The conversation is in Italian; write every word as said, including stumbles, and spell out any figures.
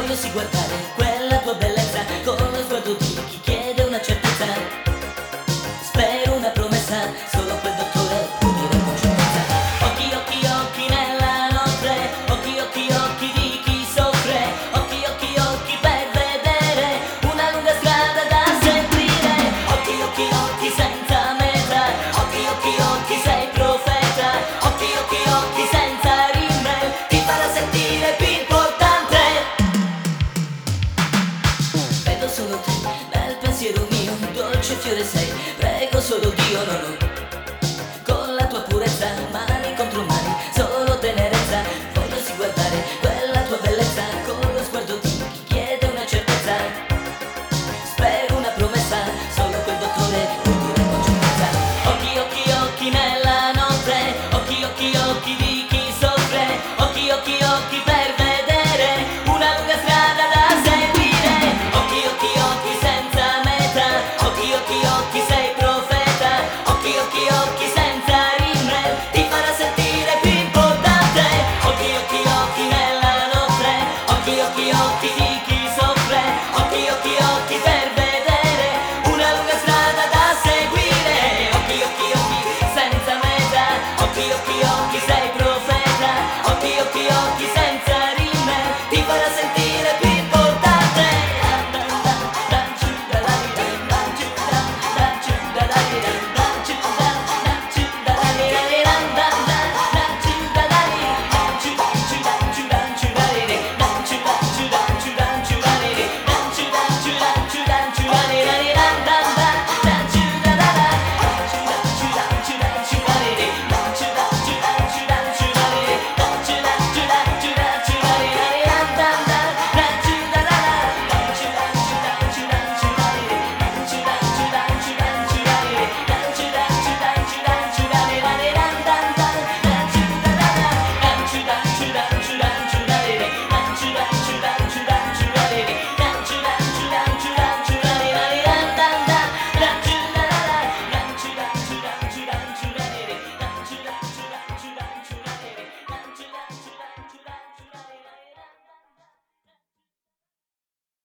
volessi guardare quella tua bellezza con lo sguardo di chi chiede una certezza. Spero una promessa, solo quel dottore può dire con certezza. Occhi, occhi, occhi nella notte, occhi, occhi, occhi di chi soffre, occhi, occhi, occhi per vedere una lunga strada da seguire. Occhi, occhi, occhi senza meta, occhi, occhi, occhi sei profeta, occhi, occhi, occhi senza rime, ti farà sentire più importante. Vedo solo te nel pensiero mio, dolce fiore sei, prego solo Dio, no, no. Con la tua purezza, mani contro mani, solo tenerezza. Voglio guardare quella tua bellezza con lo sguardo di chi chiede una certezza. Spero una promessa, solo quel dottore può dire con certezza. Occhi, occhi, occhi nella notte, occhi, occhi, occhi di chi soffre, occhi, occhi, occhi per vedere una lunga strada da seguire. Occhi, occhi, occhi senza meta, occhi, occhi, occhi sei profeta, occhi, occhi, occhi senza rime, ti farà sentire più importante. Occhi, occhi, occhi nella notte, occhi, occhi, occhi di chi